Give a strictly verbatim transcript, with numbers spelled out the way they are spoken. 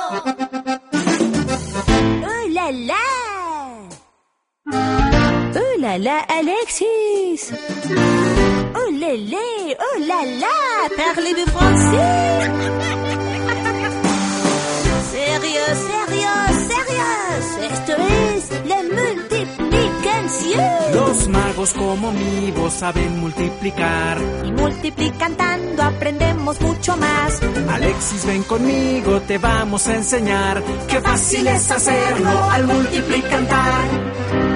Oh là là! Oh là là, Alexis! Oh lélé! Oh là là! Parlez-vous français? Sérieux, sérieux, sérieux! Esto es la multiplicación. Los magos como mi voz saben multiplicar. Y multiplicando aprendemos mucho más. Alexis, ven conmigo, te vamos a enseñar. Qué fácil es hacerlo al multiplicar.